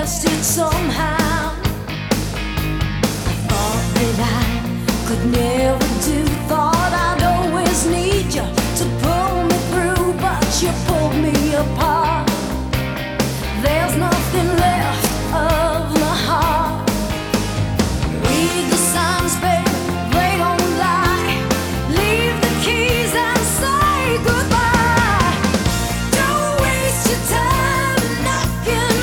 managed it somehow. I thought that I could never do